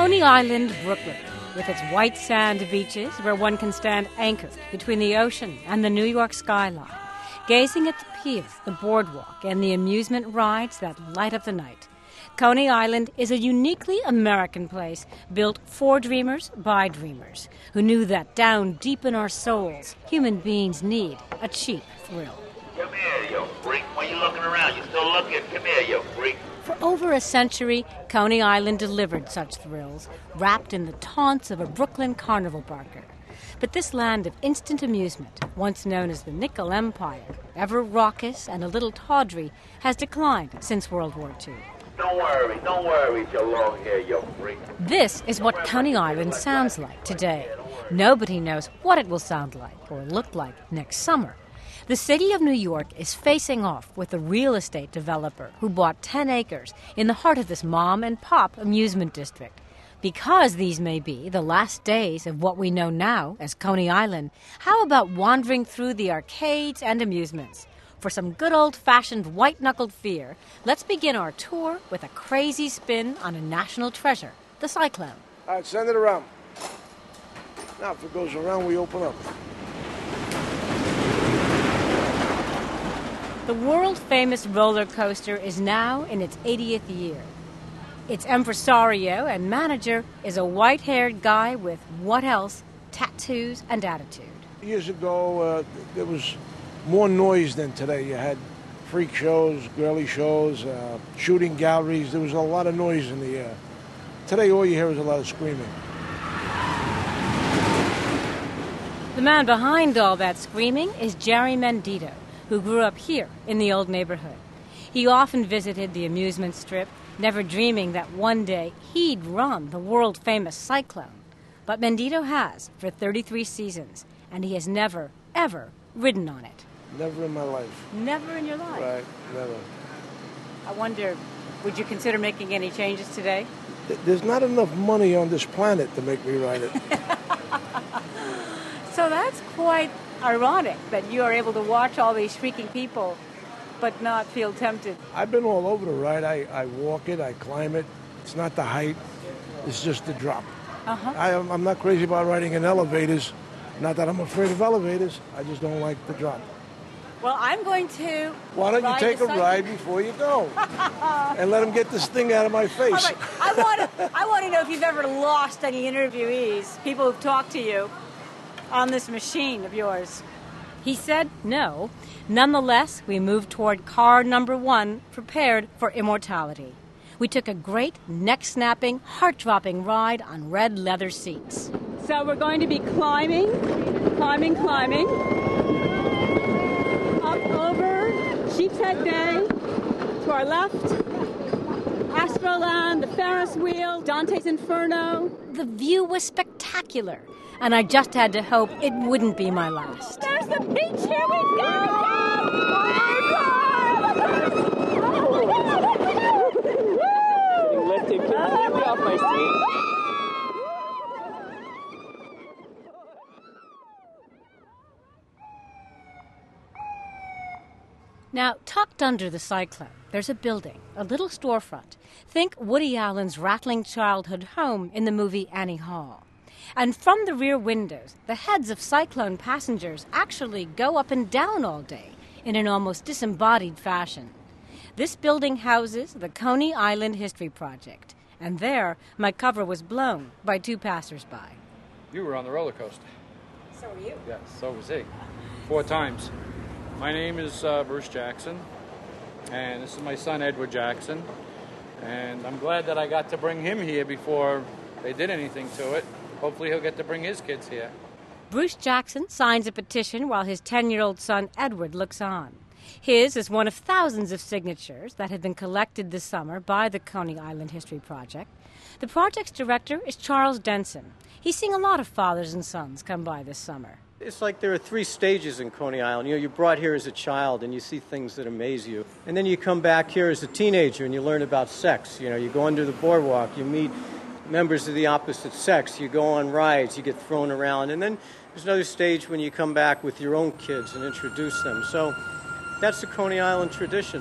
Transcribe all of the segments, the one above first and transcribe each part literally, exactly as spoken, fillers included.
Coney Island, Brooklyn, with its white sand beaches where one can stand anchored between the ocean and the New York skyline, gazing at the pier, the boardwalk, and the amusement rides that light up the night. Coney Island is a uniquely American place built for dreamers by dreamers who knew that down deep in our souls, human beings need a cheap thrill. Come here, you freak. Why are you looking around? You still looking? Come here, you freak. For over a century, Coney Island delivered such thrills, wrapped in the taunts of a Brooklyn carnival barker. But this land of instant amusement, once known as the Nickel Empire, ever raucous and a little tawdry, has declined since World War Two. Don't worry, don't worry, you long hair, you freak. This is what Coney Island sounds like today. Nobody knows what it will sound like or look like next summer. The city of New York is facing off with a real estate developer who bought ten acres in the heart of this mom and pop amusement district. Because these may be the last days of what we know now as Coney Island, how about wandering through the arcades and amusements? For some good old-fashioned white-knuckled fear, let's begin our tour with a crazy spin on a national treasure, the Cyclone. All right, send it around. Now, if it goes around, we open up. The world-famous roller coaster is now in its eightieth year. Its impresario and manager is a white-haired guy with what else? Tattoos and attitude. Years ago, uh, there was more noise than today. You had freak shows, girly shows, uh, shooting galleries. There was a lot of noise in the air. Today, all you hear is a lot of screaming. The man behind all that screaming is Jerry Mendito, who grew up here in the old neighborhood. He often visited the amusement strip, never dreaming that one day he'd run the world-famous Cyclone. But Mendito has for thirty-three seasons, and he has never, ever ridden on it. Never in my life. Never in your life? Right, never. I wonder, would you consider making any changes today? There's not enough money on this planet to make me ride it. So that's quite ironic that you are able to watch all these shrieking people but not feel tempted. I've been all over the ride. I, I walk it, I climb it. It's not the height, it's just the drop. Uh-huh. I, I'm not crazy about riding in elevators. Not that I'm afraid of elevators, I just don't like the drop. Well, I'm going to Why don't you ride take the a cycle. ride before you go? And let them get this thing out of my face. All right. I want to I want to know if you've ever lost any interviewees, people who've talked to you on this machine of yours. He said no. Nonetheless, we moved toward car number one, prepared for immortality. We took a great, neck-snapping, heart-dropping ride on red leather seats. So we're going to be climbing, climbing, climbing, up over Sheepshead Bay, to our left, Astroland, the Ferris wheel, Dante's Inferno. The view was spectacular, and I just had to hope it wouldn't be my last. There's the beach! Here we go! Getting lifted completely off my seat. Now, tucked under the Cyclone, there's a building, a little storefront. Think Woody Allen's rattling childhood home in the movie Annie Hall. And from the rear windows, the heads of Cyclone passengers actually go up and down all day in an almost disembodied fashion. This building houses the Coney Island History Project, and there my cover was blown by two passersby. You were on the roller coaster. So were you? Yes, so was he. Four times. My name is uh, Bruce Jackson, and this is my son Edward Jackson, and I'm glad that I got to bring him here before they did anything to it. Hopefully he'll get to bring his kids here. Bruce Jackson signs a petition while his ten-year-old son Edward looks on. His is one of thousands of signatures that have been collected this summer by the Coney Island History Project. The project's director is Charles Denson. He's seen a lot of fathers and sons come by this summer. It's like there are three stages in Coney Island. You know, you're brought here as a child and you see things that amaze you. And then you come back here as a teenager and you learn about sex. You know, you go under the boardwalk, you meet members of the opposite sex, you go on rides, you get thrown around. And then there's another stage when you come back with your own kids and introduce them. So that's the Coney Island tradition.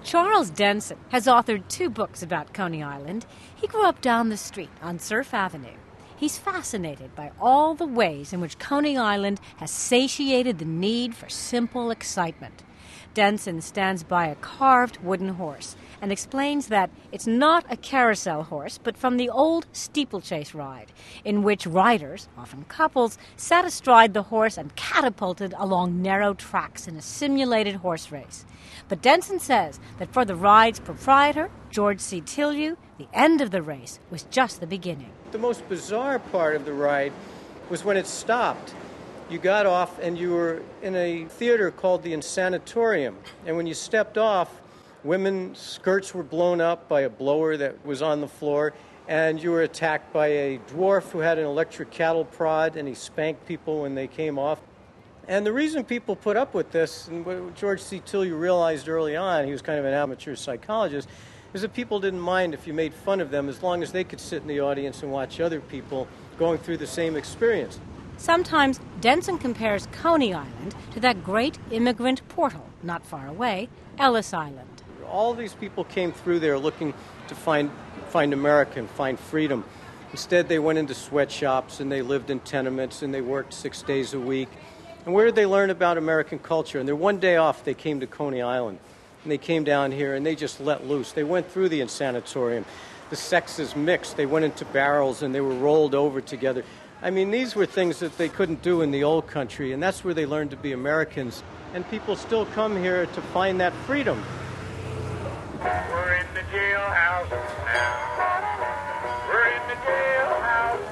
Charles Denson has authored two books about Coney Island. He grew up down the street on Surf Avenue. He's fascinated by all the ways in which Coney Island has satiated the need for simple excitement. Denson stands by a carved wooden horse and explains that it's not a carousel horse, but from the old steeplechase ride, in which riders, often couples, sat astride the horse and catapulted along narrow tracks in a simulated horse race. But Denson says that for the ride's proprietor, George C. Tillieu, the end of the race was just the beginning. The most bizarre part of the ride was when it stopped. You got off and you were in a theater called the Insanatorium. And when you stepped off, women's skirts were blown up by a blower that was on the floor, and you were attacked by a dwarf who had an electric cattle prod, and he spanked people when they came off. And the reason people put up with this, and what George C. Tillieu realized early on, he was kind of an amateur psychologist, is that people didn't mind if you made fun of them as long as they could sit in the audience and watch other people going through the same experience. Sometimes Denson compares Coney Island to that great immigrant portal not far away, Ellis Island. All these people came through there looking to find find America and find freedom. Instead, they went into sweatshops and they lived in tenements and they worked six days a week. And where did they learn about American culture? And their one day off, they came to Coney Island. And they came down here and they just let loose. They went through the Insanatorium. The sexes mixed. They went into barrels and they were rolled over together. I mean, these were things that they couldn't do in the old country, and that's where they learned to be Americans. And people still come here to find that freedom. We're in the jailhouse now. We're in the jailhouse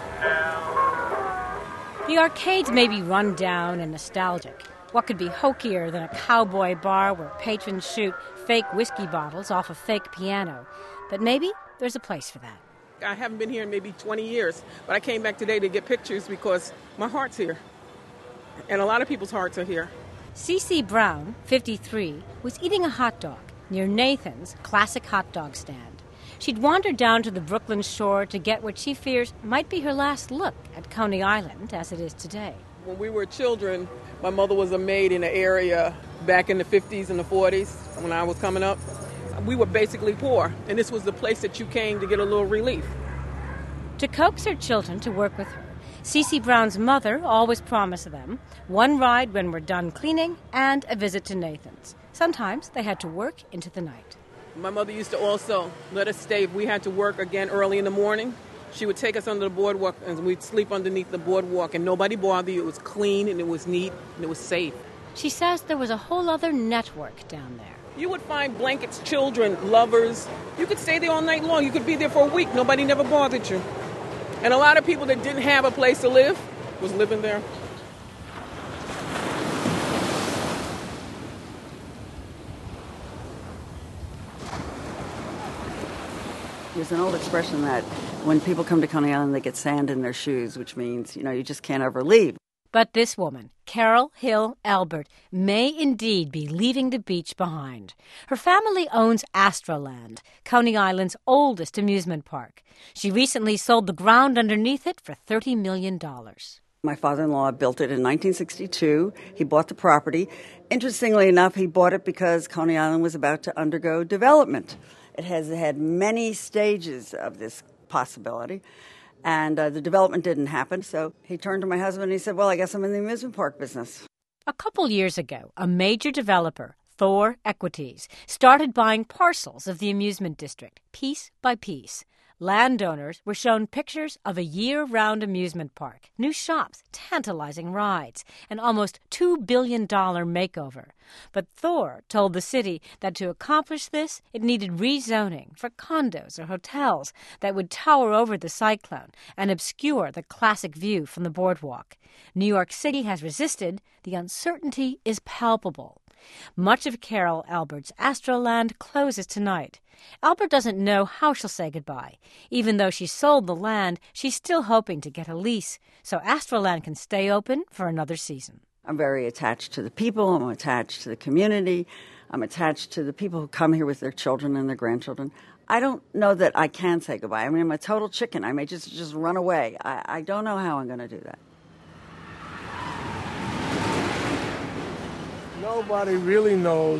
now. The arcades may be run down and nostalgic. What could be hokier than a cowboy bar where patrons shoot fake whiskey bottles off a fake piano? But maybe there's a place for that. I haven't been here in maybe twenty years, but I came back today to get pictures because my heart's here. And a lot of people's hearts are here. Cece Brown, fifty-three, was eating a hot dog near Nathan's classic hot dog stand. She'd wandered down to the Brooklyn shore to get what she fears might be her last look at Coney Island as it is today. When we were children, my mother was a maid in the area back in the fifties and the forties when I was coming up. We were basically poor, and this was the place that you came to get a little relief. To coax her children to work with her, Cece Brown's mother always promised them one ride when we're done cleaning and a visit to Nathan's. Sometimes they had to work into the night. My mother used to also let us stay if we had to work again early in the morning. She would take us under the boardwalk, and we'd sleep underneath the boardwalk, and nobody bothered you. It was clean, and it was neat, and it was safe. She says there was a whole other network down there. You would find blankets, children, lovers. You could stay there all night long. You could be there for a week. Nobody never bothered you. And a lot of people that didn't have a place to live was living there. There's an old expression that when people come to Coney Island, they get sand in their shoes, which means, you know, you just can't ever leave. But this woman, Carol Hill Albert, may indeed be leaving the beach behind. Her family owns Astroland, Coney Island's oldest amusement park. She recently sold the ground underneath it for thirty million dollars. My father-in-law built it in nineteen sixty-two. He bought the property. Interestingly enough, he bought it because Coney Island was about to undergo development. It has had many stages of this possibility. And uh, the development didn't happen, so he turned to my husband and he said, well, I guess I'm in the amusement park business. A couple years ago, a major developer, Thor Equities, started buying parcels of the amusement district, piece by piece. Landowners were shown pictures of a year-round amusement park, new shops, tantalizing rides, an almost two billion dollars makeover. But Thor told the city that to accomplish this, it needed rezoning for condos or hotels that would tower over the cyclone and obscure the classic view from the boardwalk. New York City has resisted. The uncertainty is palpable. Much of Carol Albert's Astroland closes tonight. Albert doesn't know how she'll say goodbye. Even though she sold the land, she's still hoping to get a lease so Astroland can stay open for another season. I'm very attached to the people. I'm attached to the community. I'm attached to the people who come here with their children and their grandchildren. I don't know that I can say goodbye. I mean, I'm a total chicken. I may just, just run away. I, I don't know how I'm going to do that. Nobody really knows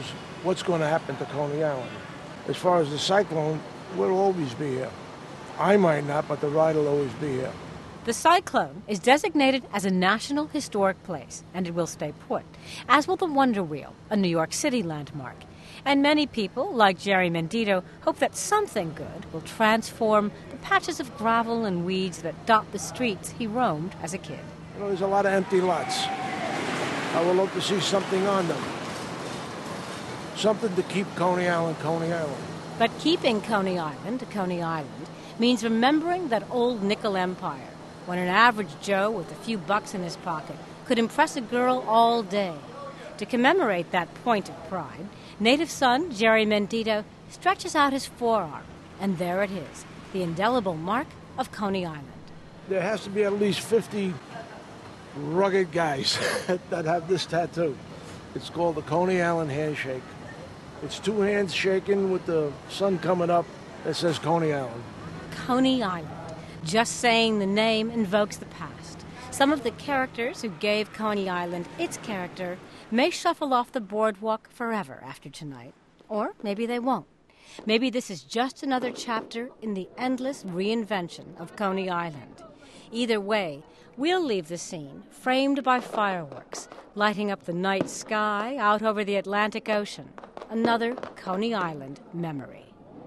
what's going to happen to Coney Island. As far as the cyclone, we'll always be here. I might not, but the ride will always be here. The cyclone is designated as a National Historic Place, and it will stay put, as will the Wonder Wheel, a New York City landmark. And many people, like Jerry Mendito, hope that something good will transform the patches of gravel and weeds that dot the streets he roamed as a kid. You know, there's a lot of empty lots. I would love to see something on them. Something to keep Coney Island, Coney Island. But keeping Coney Island, Coney Island, means remembering that old nickel empire, when an average Joe with a few bucks in his pocket could impress a girl all day. To commemorate that point of pride, native son Jerry Mendito stretches out his forearm, and there it is, the indelible mark of Coney Island. There has to be at least fifty rugged guys that have this tattoo. It's called the Coney Island handshake. It's two hands shaking with the sun coming up. It says Coney Island. Coney Island. Just saying the name invokes the past. Some of the characters who gave Coney Island its character may shuffle off the boardwalk forever after tonight. Or maybe they won't. Maybe this is just another chapter in the endless reinvention of Coney Island. Either way, we'll leave the scene framed by fireworks, lighting up the night sky out over the Atlantic Ocean. Another Coney Island memory.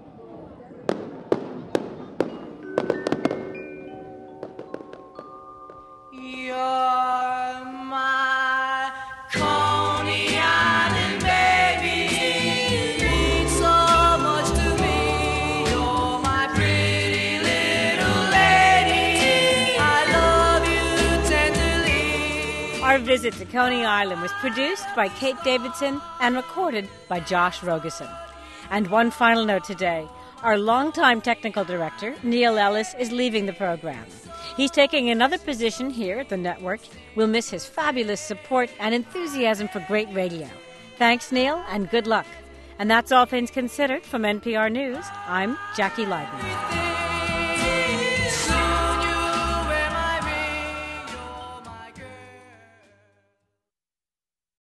You're my Coney Island baby, means so much to me. You're my pretty little lady, I love you tenderly. Our visit to Coney Island was produced by Kate Davidson and recorded by Josh Rogerson. And one final note today. Our longtime technical director, Neil Ellis, is leaving the program. He's taking another position here at the network. We'll miss his fabulous support and enthusiasm for great radio. Thanks, Neil, and good luck. And that's All Things Considered from N P R News. I'm Jackie Leiden.